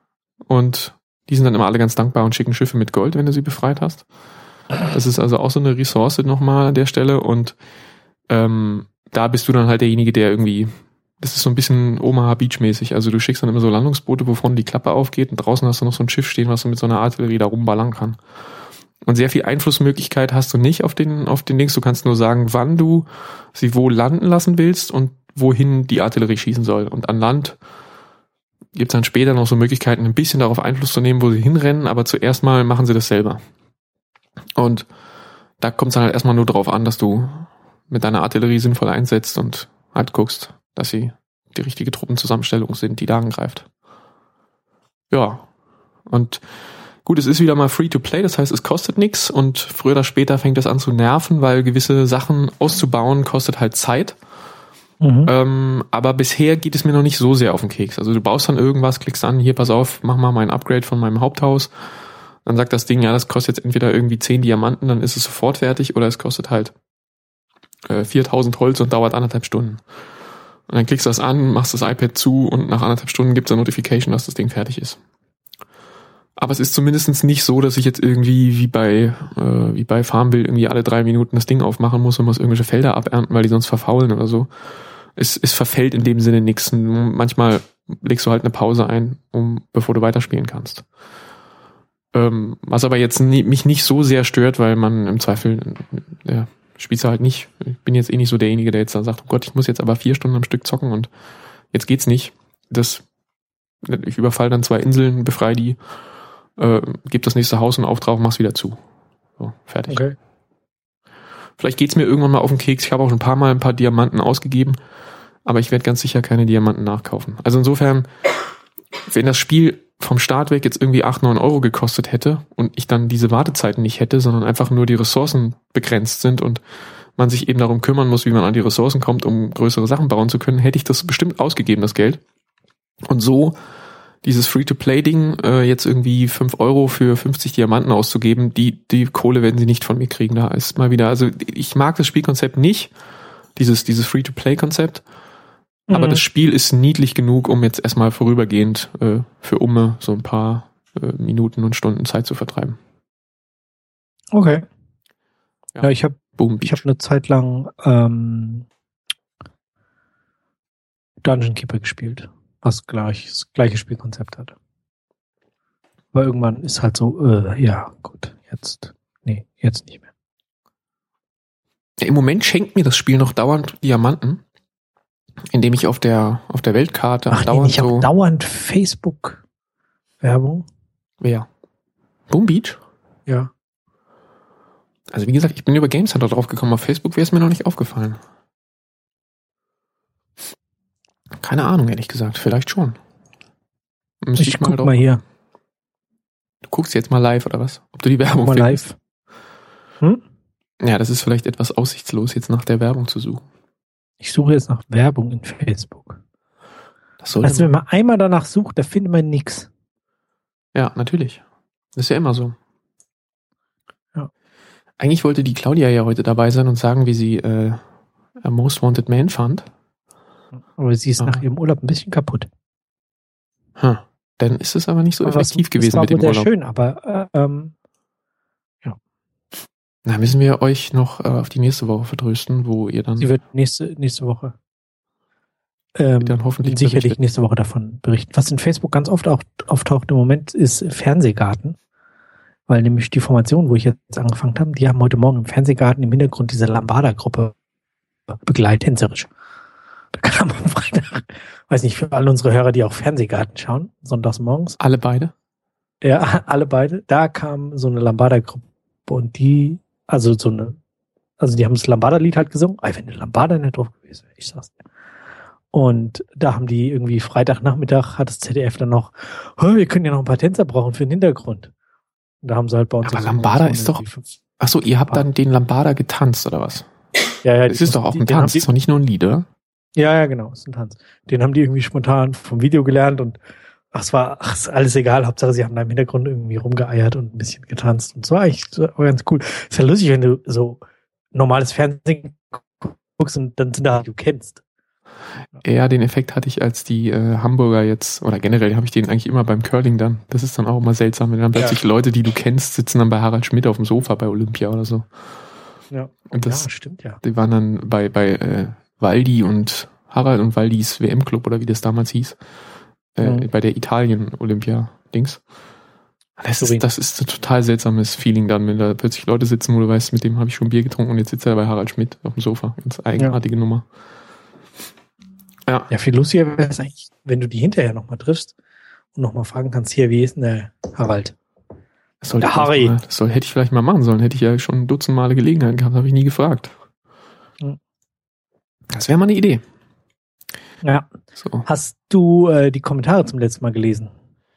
und die sind dann immer alle ganz dankbar und schicken Schiffe mit Gold, wenn du sie befreit hast. Das ist also auch so eine Ressource nochmal an der Stelle. Und ähm, da bist du dann halt derjenige, der irgendwie, das ist so ein bisschen Omaha Beach-mäßig. Also du schickst dann immer so Landungsboote, wovon die Klappe aufgeht und draußen hast du noch so ein Schiff stehen, was du mit so einer Artillerie da rumballern kann. Und sehr viel Einflussmöglichkeit hast du nicht auf den, auf den Dings. Du kannst nur sagen, wann du sie wo landen lassen willst und wohin die Artillerie schießen soll. Und an Land gibt es dann später noch so Möglichkeiten, ein bisschen darauf Einfluss zu nehmen, wo sie hinrennen, aber zuerst mal machen sie das selber. Und da kommt es dann halt erstmal nur darauf an, dass du mit deiner Artillerie sinnvoll einsetzt und halt guckst, dass sie die richtige Truppenzusammenstellung sind, die da angreift. Ja. Und gut, es ist wieder mal Free-to-Play, das heißt, es kostet nichts und früher oder später fängt das an zu nerven, weil gewisse Sachen auszubauen kostet halt Zeit. Mhm. Ähm, aber bisher geht es mir noch nicht so sehr auf den Keks. Also du baust dann irgendwas, klickst an, hier, pass auf, mach mal mein Upgrade von meinem Haupthaus. Dann sagt das Ding, ja, das kostet jetzt entweder irgendwie zehn Diamanten, dann ist es sofort fertig, oder es kostet halt äh, viertausend Holz und dauert anderthalb Stunden. Und dann klickst du das an, machst das iPad zu und nach anderthalb Stunden gibt es eine Notification, dass das Ding fertig ist. Aber es ist zumindest nicht so, dass ich jetzt irgendwie wie bei äh, wie bei Farmville irgendwie alle drei Minuten das Ding aufmachen muss und muss irgendwelche Felder abernten, weil die sonst verfaulen oder so. Es, es verfällt in dem Sinne nichts. Manchmal legst du halt eine Pause ein, um bevor du weiterspielen kannst. Ähm, was aber jetzt nie, mich nicht so sehr stört, weil man im Zweifel, ja, spielst du halt nicht. Ich bin jetzt eh nicht so derjenige, der jetzt dann sagt, oh Gott, ich muss jetzt aber vier Stunden am Stück zocken und jetzt geht's nicht. Das, ich überfall dann zwei Inseln, befreie die, äh, gib das nächste Haus einen Auftrag und mach's wieder zu. So, fertig. Okay. Vielleicht geht's mir irgendwann mal auf den Keks. Ich habe auch schon ein paar Mal ein paar Diamanten ausgegeben, aber ich werde ganz sicher keine Diamanten nachkaufen. Also insofern, wenn das Spiel vom Start weg jetzt irgendwie acht, neun Euro gekostet hätte und ich dann diese Wartezeiten nicht hätte, sondern einfach nur die Ressourcen begrenzt sind und man sich eben darum kümmern muss, wie man an die Ressourcen kommt, um größere Sachen bauen zu können, hätte ich das bestimmt ausgegeben, das Geld. Und so dieses Free-to-Play-Ding, äh, jetzt irgendwie fünf Euro für fünfzig Diamanten auszugeben, die die Kohle werden sie nicht von mir kriegen. Da ist mal wieder, also ich mag das Spielkonzept nicht, dieses dieses Free-to-Play-Konzept, mhm. aber das Spiel ist niedlich genug, um jetzt erstmal vorübergehend äh, für Umme so ein paar äh, Minuten und Stunden Zeit zu vertreiben. Okay. Ja, ja ich habe ich habe eine Zeit lang ähm, Dungeon Keeper gespielt. Was gleich, das gleiche Spielkonzept hat. Aber irgendwann ist halt so, äh, ja, gut, jetzt, nee, jetzt nicht mehr. Ja, im Moment schenkt mir das Spiel noch dauernd Diamanten, indem ich auf der, auf der Weltkarte Ach, dauernd nee, ich habe so dauernd Facebook-Werbung. Wer? Boom Beach? Ja. Also wie gesagt, ich bin über Games Center drauf gekommen, auf Facebook wäre es mir noch nicht aufgefallen. Keine Ahnung, ehrlich gesagt. Vielleicht schon. Müsste ich ich mal guck mal hier. Du guckst jetzt mal live, oder was? Ob du die Werbung guck mal live. Hm? Ja, das ist vielleicht etwas aussichtslos, jetzt nach der Werbung zu suchen. Ich suche jetzt nach Werbung in Facebook. Das sollte also wenn man einmal danach sucht, da findet man nichts. Ja, natürlich. Das ist ja immer so. Ja. Eigentlich wollte die Claudia ja heute dabei sein und sagen, wie sie äh, A Most Wanted Man fand. Aber sie ist ah. nach ihrem Urlaub ein bisschen kaputt. Hm. Dann ist es aber nicht so aber effektiv es, gewesen es war mit dem wohl sehr Urlaub. schön, aber äh, ähm, ja. Na, müssen wir euch noch äh, auf die nächste Woche vertrösten, wo ihr dann... Sie wird nächste, nächste Woche ähm, dann hoffentlich sicherlich berichtet. nächste Woche davon berichten. Was in Facebook ganz oft auch auftaucht im Moment ist Fernsehgarten. Weil nämlich die Formation, wo ich jetzt angefangen habe, die haben heute Morgen im Fernsehgarten im Hintergrund diese Lambada-Gruppe begleittänzerisch. Da kam am Freitag, weiß nicht, für alle unsere Hörer, die auch Fernsehgarten schauen, sonntags morgens. Alle beide? Ja, alle beide. Da kam so eine Lambada-Gruppe und die, also so eine, also die haben das Lambada-Lied halt gesungen. Ey, wenn eine Lambada nicht drauf gewesen wäre, ich sag's dir. Und da haben die irgendwie Freitagnachmittag, hat das Z D F dann noch, oh, wir können ja noch ein paar Tänzer brauchen für den Hintergrund. Und da haben sie halt bei uns... Aber Lambada ist doch... Achso, ihr habt dann den Lambada getanzt, oder was? Ja, ja. Das ist doch auch ein Tanz, ist doch nicht nur ein Lied, oder? Ja, ja, genau, ist ein Tanz. Den haben die irgendwie spontan vom Video gelernt und ach, es war ach, ist alles egal. Hauptsache, sie haben da im Hintergrund irgendwie rumgeeiert und ein bisschen getanzt. Und es war eigentlich so, war ganz cool. Ist ja lustig, wenn du so normales Fernsehen guckst und dann sind da, du kennst. Ja, den Effekt hatte ich, als die äh, Hamburger jetzt, oder generell habe ich den eigentlich immer beim Curling dann. Das ist dann auch immer seltsam, wenn dann plötzlich ja. Leute, die du kennst, sitzen dann bei Harald Schmidt auf dem Sofa bei Olympia oder so. Ja, und das, ja stimmt, ja. Die waren dann bei, bei äh, Waldi und Harald und Waldis W M-Club oder wie das damals hieß, äh, mhm. bei der Italien-Olympia-Dings. Das ist, das ist ein total seltsames Feeling dann, wenn da plötzlich Leute sitzen, wo du weißt, mit dem habe ich schon Bier getrunken und jetzt sitzt er bei Harald Schmidt auf dem Sofa. Ganz eigenartige ja. Nummer. Ja. ja, viel lustiger wäre es eigentlich, wenn du die hinterher nochmal triffst und nochmal fragen kannst, hier, wie ist denn der Harald? Das, der Harry. Mal, das soll, hätte ich vielleicht mal machen sollen. Hätte ich ja schon ein Dutzend Male Gelegenheit gehabt, habe ich nie gefragt. Hm. Das wäre mal eine Idee. Ja. So. Hast du äh, die Kommentare zum letzten Mal gelesen?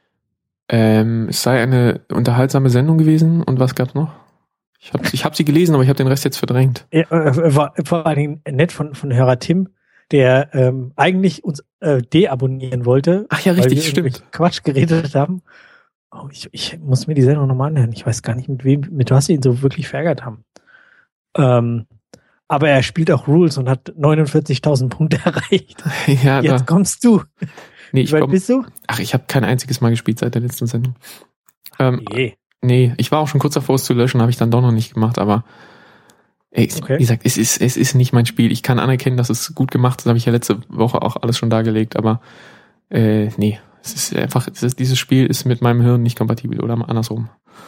Ähm, es sei eine unterhaltsame Sendung gewesen und was gab's noch? Ich habe ich hab sie gelesen, aber ich habe den Rest jetzt verdrängt. Ja, äh, war vor allen Dingen nett von, von Hörer Tim, der ähm, eigentlich uns äh, deabonnieren wollte. Ach ja, richtig, weil wir stimmt. Quatsch geredet haben. Oh, ich, ich muss mir die Sendung nochmal anhören. Ich weiß gar nicht, mit wem, mit was sie ihn so wirklich verärgert haben. Ähm, aber er spielt auch Rules und hat neunundvierzigtausend Punkte erreicht. Ja, jetzt da. kommst du. Nee, ich Wie weit komm, bist du? Ach, ich habe kein einziges Mal gespielt seit der letzten Sendung. Ähm, nee. nee, ich war auch schon kurz davor, es zu löschen, habe ich dann doch noch nicht gemacht, aber ey, okay. Wie gesagt, es ist, es ist nicht mein Spiel. Ich kann anerkennen, dass es gut gemacht ist, habe ich ja letzte Woche auch alles schon dargelegt, aber äh, nee, es ist einfach, es ist, dieses Spiel ist mit meinem Hirn nicht kompatibel oder mal andersrum.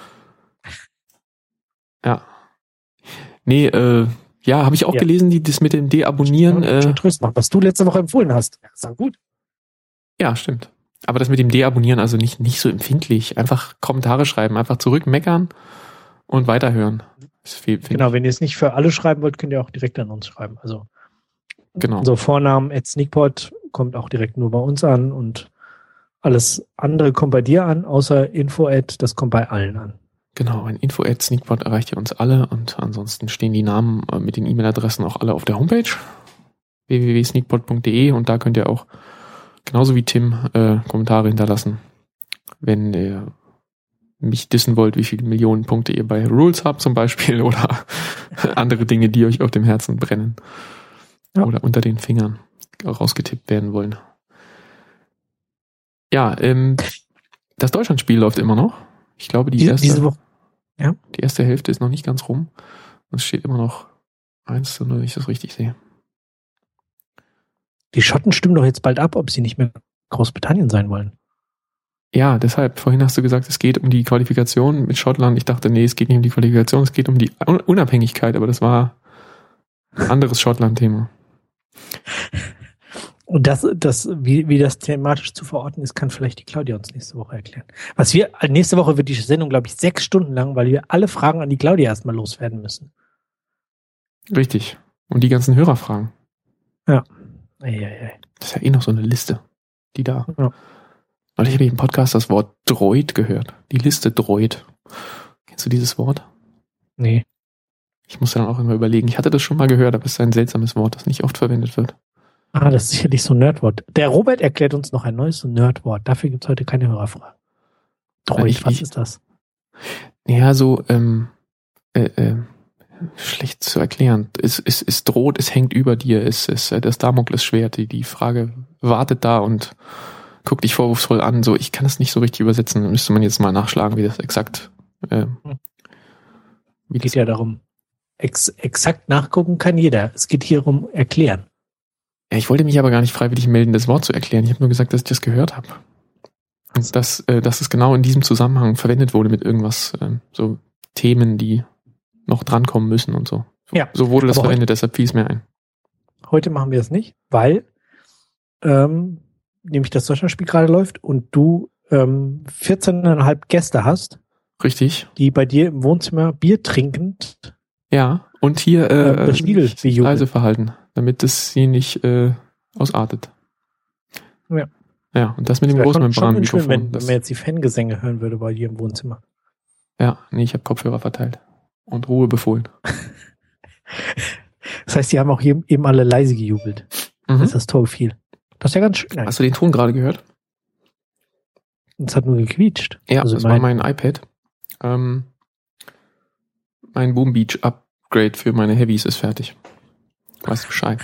Ja. Nee, äh, ja, habe ich auch ja. gelesen, die das mit dem Deabonnieren. Ja, äh, was du letzte Woche empfohlen hast. Das ist gut. Ja, stimmt. Aber das mit dem Deabonnieren, also nicht, nicht so empfindlich. Einfach Kommentare schreiben, einfach zurück meckern und weiterhören. Viel, genau, wenn ihr es nicht für alle schreiben wollt, könnt ihr auch direkt an uns schreiben. Also genau. unser Vornamen at sneakpot kommt auch direkt nur bei uns an und alles andere kommt bei dir an, außer info at, das kommt bei allen an. Genau, ein info at sneakpot erreicht ihr uns alle und ansonsten stehen die Namen mit den E-Mail-Adressen auch alle auf der Homepage w w w punkt sneakpot punkt d e und da könnt ihr auch genauso wie Tim äh, Kommentare hinterlassen, wenn ihr mich dissen wollt, wie viele Millionen Punkte ihr bei Rules habt zum Beispiel oder andere Dinge, die euch auf dem Herzen brennen ja. oder unter den Fingern rausgetippt werden wollen. Ja, ähm, das Deutschlandspiel läuft immer noch. Ich glaube, die diese, erste, diese Woche. Ja. die erste Hälfte ist noch nicht ganz rum. Und es steht immer noch eins zu null, wenn ich das richtig sehe. Die Schotten stimmen doch jetzt bald ab, ob sie nicht mehr Großbritannien sein wollen. Ja, deshalb, vorhin hast du gesagt, es geht um die Qualifikation mit Schottland. Ich dachte, nee, es geht nicht um die Qualifikation, es geht um die Unabhängigkeit, aber das war ein anderes Schottland-Thema. Und das, das, wie, wie das thematisch zu verorten ist, kann vielleicht die Claudia uns nächste Woche erklären. Was wir, nächste Woche wird die Sendung, glaube ich, sechs Stunden lang, weil wir alle Fragen an die Claudia erstmal loswerden müssen. Richtig. Und die ganzen Hörerfragen. Ja. Ei, ei, ei. Das ist ja eh noch so eine Liste, die da. Ja. Und ich habe im Podcast das Wort Droid gehört. Die Liste Droid. Kennst du dieses Wort? Nee. Ich muss dann auch immer überlegen. Ich hatte das schon mal gehört, aber es ist ein seltsames Wort, das nicht oft verwendet wird. Ah, das ist sicherlich so ein Nerdwort. Der Robert erklärt uns noch ein neues Nerdwort. Dafür gibt es heute keine Hörerfrage. Droid, ich, was ist das? Ja, so, ähm, äh, äh, schlecht zu erklären. Es, es, es droht, es hängt über dir, es ist das Damoklesschwert. Die, die Frage wartet da und guckt dich vorwurfsvoll an. So, ich kann es nicht so richtig übersetzen. Müsste man jetzt mal nachschlagen, wie das exakt. Äh, wie geht ja darum. Ex, exakt nachgucken kann jeder. Es geht hier um erklären. Ja, ich wollte mich aber gar nicht freiwillig melden, das Wort zu erklären. Ich habe nur gesagt, dass ich das gehört habe. Und dass, äh, dass es genau in diesem Zusammenhang verwendet wurde mit irgendwas, äh, so Themen, die noch drankommen müssen und so. Ja, so wurde das verwendet, heute, deshalb fiel es mir ein. Heute machen wir es nicht, weil ähm, nämlich das Deutschlandspiel gerade läuft und du ähm, vierzehn Komma fünf Gäste hast. Richtig. Die bei dir im Wohnzimmer Bier trinkend ja, und hier äh, das Spiel sich leise verhalten, damit es sie nicht äh, ausartet. Ja. Ja, und das mit dem Großmembran-Mikrofon. Wenn, wenn man jetzt die Fangesänge hören würde bei dir im Wohnzimmer. Ja, nee, ich habe Kopfhörer verteilt und Ruhe befohlen. Das heißt, die haben auch eben alle leise gejubelt, mhm. als das Tor fiel. Das ist ja ganz schön. Eigentlich. Hast du den Ton gerade gehört? Es hat nur gequietscht. Ja, also das mein, war mein iPad. Ähm, mein Boom Beach Upgrade für meine Heavies ist fertig. Weißt du Bescheid.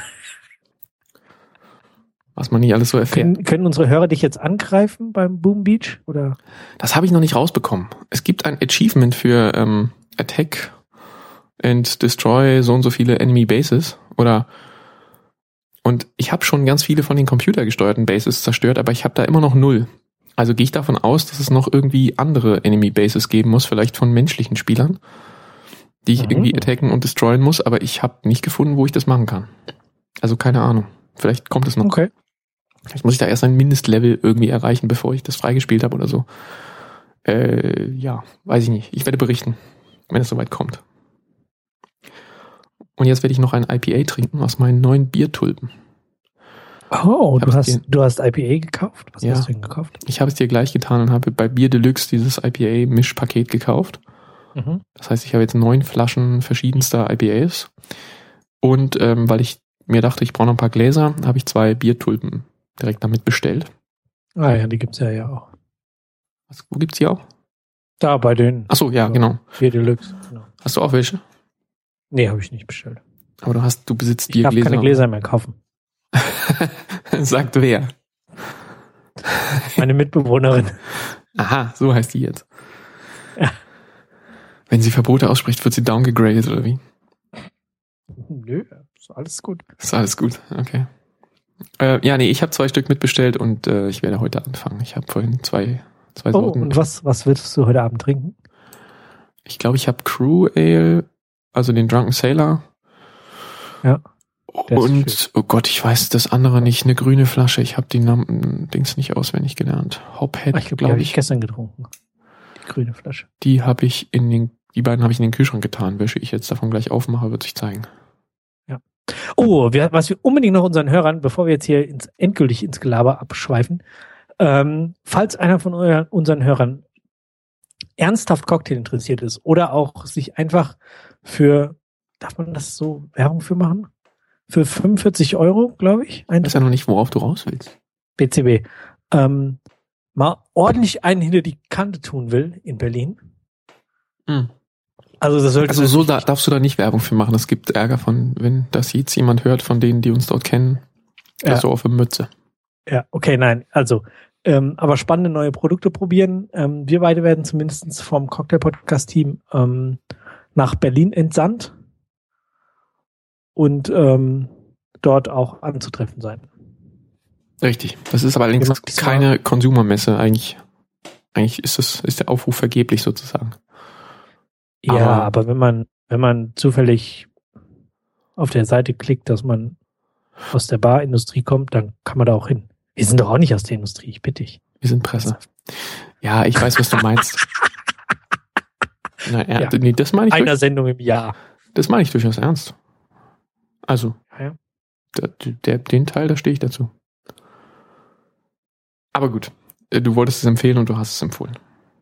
Was man nicht alles so erfährt. Können, können unsere Hörer dich jetzt angreifen beim Boom Beach? Oder? Das habe ich noch nicht rausbekommen. Es gibt ein Achievement für ähm, Attack and Destroy so und so viele Enemy Bases. Oder und ich habe schon ganz viele von den computergesteuerten Bases zerstört, aber ich habe da immer noch null. Also gehe ich davon aus, dass es noch irgendwie andere Enemy Bases geben muss, vielleicht von menschlichen Spielern, die ich mhm. irgendwie attacken und destroyen muss, aber ich habe nicht gefunden, wo ich das machen kann. Also keine Ahnung. Vielleicht kommt es noch. Okay. Vielleicht muss ich da erst ein Mindestlevel irgendwie erreichen, bevor ich das freigespielt habe oder so. Äh, ja, weiß ich nicht. Ich werde berichten, wenn es soweit kommt. Und jetzt werde ich noch ein I P A trinken aus meinen neuen Biertulpen. Oh, du hast, dir, du hast I P A gekauft? Was ja, hast du denn gekauft? Ich habe es dir gleich getan und habe bei Bier Deluxe dieses I P A-Mischpaket gekauft. Mhm. Das heißt, ich habe jetzt neun Flaschen verschiedenster I P As. Und ähm, weil ich mir dachte, ich brauche noch ein paar Gläser, habe ich zwei Biertulpen direkt damit bestellt. Ah ja, die gibt's ja ja auch. Was, wo gibt's die auch? Da bei den. Ach so, ja, so, genau. Bier Deluxe. Genau. Hast du auch welche? Nee, habe ich nicht bestellt. Aber du hast, du besitzt ich Biergläser. Ich darf keine Gläser mehr kaufen. Sagt wer? Meine Mitbewohnerin. Aha, so heißt die jetzt. Ja. Wenn sie Verbote ausspricht, wird sie downgegradet, oder wie? Nö, ist alles gut. Ist alles gut, okay. Äh, ja, nee, ich habe zwei Stück mitbestellt und äh, ich werde heute anfangen. Ich habe vorhin zwei, zwei oh, Sorten. Und was, was willst du heute Abend trinken? Ich glaube, ich habe Crew Ale, also den Drunken Sailor. Ja. Und, oh Gott, ich weiß das andere nicht, eine grüne Flasche. Ich habe die Namen, Dings nicht auswendig gelernt. Hophead, ich glaube, die habe ich gestern getrunken. Die grüne Flasche. Die habe ich in den, die beiden habe ich in den Kühlschrank getan. Welche ich jetzt davon gleich aufmache, wird sich zeigen. Ja. Oh, wir, was wir unbedingt noch unseren Hörern, bevor wir jetzt hier ins, endgültig ins Gelaber abschweifen, ähm, falls einer von euren, unseren Hörern ernsthaft Cocktail interessiert ist oder auch sich einfach für, darf man das so Werbung für machen? Für fünfundvierzig Euro, glaube ich. Ich weiß ja noch nicht, worauf du raus willst. B C B. Ähm, mal ordentlich einen hinter die Kante tun will in Berlin. Mhm. Also, das sollte also so da, darfst du da nicht Werbung für machen. Es gibt Ärger von, wenn das jetzt jemand hört, von denen, die uns dort kennen. Ja. So auf der Mütze. Ja, okay, nein. Also, ähm, aber spannende neue Produkte probieren. Ähm, wir beide werden zumindest vom Cocktail-Podcast-Team ähm, nach Berlin entsandt. Und ähm, dort auch anzutreffen sein. Richtig. Das ist aber allerdings keine Konsumermesse eigentlich. Eigentlich ist das ist der Aufruf vergeblich sozusagen. Ja, aber, aber wenn man wenn man zufällig auf der Seite klickt, dass man aus der Barindustrie kommt, dann kann man da auch hin. Wir sind doch auch nicht aus der Industrie, ich bitte dich. Wir sind Presse. Ja, ich weiß, was du meinst. Na, ja, ja. Nee, das meine ich. Einer durch, Sendung im Jahr. Das meine ich durchaus ernst. Also, ja. der, der, den Teil, da stehe ich dazu. Aber gut, du wolltest es empfehlen und du hast es empfohlen.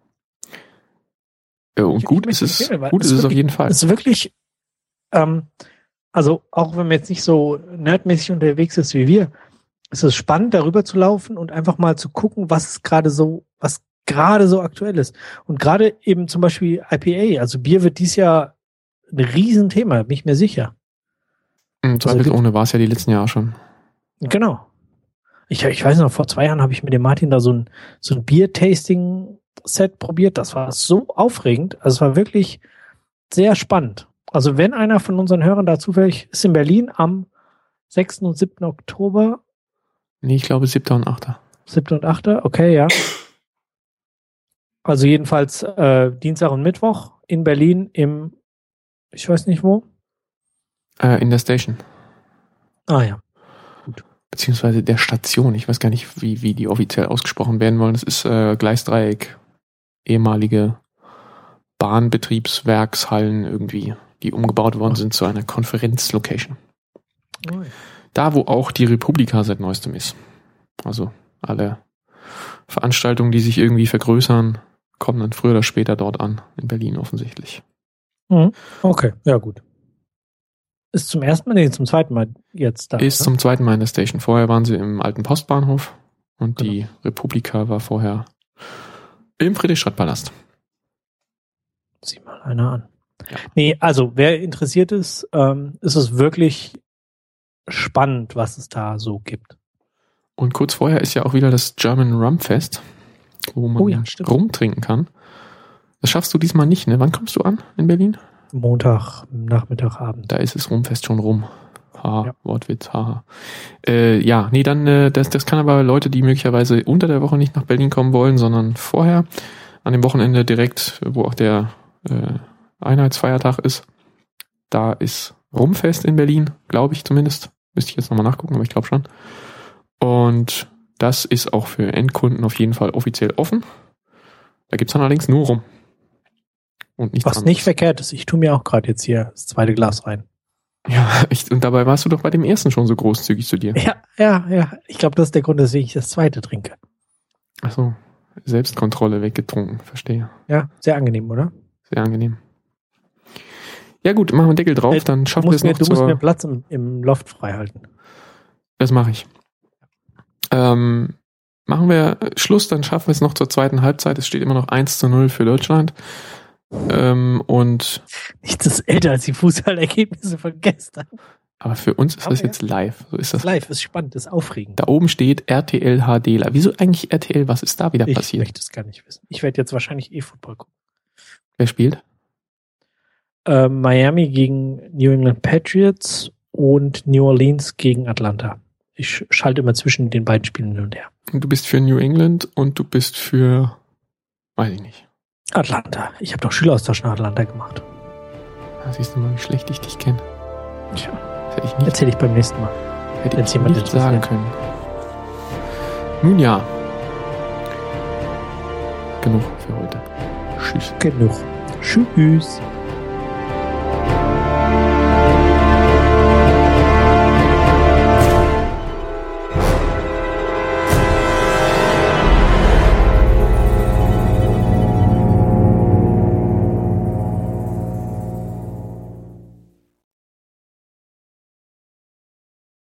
Ja, und ich, gut ich ist es, empfehlen, gut ist es auf jeden Fall. Es ist wirklich, ähm, also auch wenn man jetzt nicht so nerdmäßig unterwegs ist wie wir, ist es spannend, darüber zu laufen und einfach mal zu gucken, was gerade so, was gerade so aktuell ist. Und gerade eben zum Beispiel I P A, also Bier wird dieses Jahr ein Riesenthema, bin ich mir sicher. Zweifelsohne war es ja die letzten Jahre schon. Genau. Ich, ich weiß noch, vor zwei Jahren habe ich mit dem Martin da so ein, so ein Bier-Tasting-Set probiert. Das war so aufregend. Also es war wirklich sehr spannend. Also wenn einer von unseren Hörern da zufällig ist in Berlin am sechsten und siebten Oktober. Nee, ich glaube siebter und achter siebter und achter Okay, ja. Also jedenfalls äh, Dienstag und Mittwoch in Berlin im, ich weiß nicht wo. Äh, in der Station. Ah ja. Beziehungsweise der Station. Ich weiß gar nicht, wie, wie die offiziell ausgesprochen werden wollen. Das ist äh, Gleisdreieck, ehemalige Bahnbetriebswerkshallen irgendwie, die umgebaut worden sind zu einer Konferenzlocation. Oh ja. Da, wo auch die Republika seit neuestem ist. Also alle Veranstaltungen, die sich irgendwie vergrößern, kommen dann früher oder später dort an. In Berlin offensichtlich. Mhm. Okay, ja gut. Ist zum ersten Mal, nee, zum zweiten Mal jetzt da. Ist oder? zum zweiten Mal in der Station. Vorher waren sie im alten Postbahnhof und Genau. die Republika war vorher im Friedrichstadtpalast. Sieh mal einer an. Ja. Nee, also wer interessiert ist, ähm, ist es wirklich spannend, was es da so gibt. Und kurz vorher ist ja auch wieder das German Rum Fest, wo man Oh ja, stimmt. Rum trinken kann. Das schaffst du diesmal nicht, ne? Wann kommst du an in Berlin? Montag, Nachmittag, Abend. Da ist das Rumfest schon rum. Haha, Ja. Wortwitz, haha. Äh, ja, nee, dann, äh, das, das kann aber Leute, die möglicherweise unter der Woche nicht nach Berlin kommen wollen, sondern vorher, an dem Wochenende direkt, wo auch der äh, Einheitsfeiertag ist, da ist Rumfest in Berlin, glaube ich zumindest. Müsste ich jetzt nochmal nachgucken, aber ich glaube schon. Und das ist auch für Endkunden auf jeden Fall offiziell offen. Da gibt's dann allerdings nur Rum. Und nichts Was anderes. nicht verkehrt ist. Ich tue mir auch gerade jetzt hier das zweite Glas rein. Ja, ich, und dabei warst du doch bei dem ersten schon so großzügig zu dir. Ja, ja, ja. Ich glaube, das ist der Grund, weswegen ich das zweite trinke. Ach so, Selbstkontrolle weggetrunken, verstehe. Ja, sehr angenehm, oder? Sehr angenehm. Ja gut, machen wir einen Deckel drauf, Äh, dann Du schaffen wir musst, es mir, noch du musst zur... mir Platz im, im Loft frei halten. Das mache ich. Ähm, machen wir Schluss, dann schaffen wir es noch zur zweiten Halbzeit. Es steht immer noch eins zu null für Deutschland. Ähm, und Nichts ist älter als die Fußballergebnisse von gestern. aber für uns ist Aber das ja. jetzt live. So ist das. Live ist spannend, ist aufregend. Da oben steht R T L H D. Wieso eigentlich R T L? Was ist da wieder Ich passiert? möchte es gar nicht wissen. Ich werde jetzt wahrscheinlich eh Football gucken. Wer spielt? Äh, Miami gegen New England Patriots und New Orleans gegen Atlanta. Ich schalte immer zwischen den beiden Spielen hin und her. Du bist für New England und du bist für, weiß ich nicht. Atlanta. Ich habe doch Schüleraustausch nach Atlanta gemacht. Da siehst du mal, wie schlecht ich dich kenne. Tja, Das hätte ich nicht, erzähle ich beim nächsten Mal. hätte wenn's ich jemand nicht sagen interessiert. können. Nun ja. Genug für heute. Tschüss. Genug. Tschüss.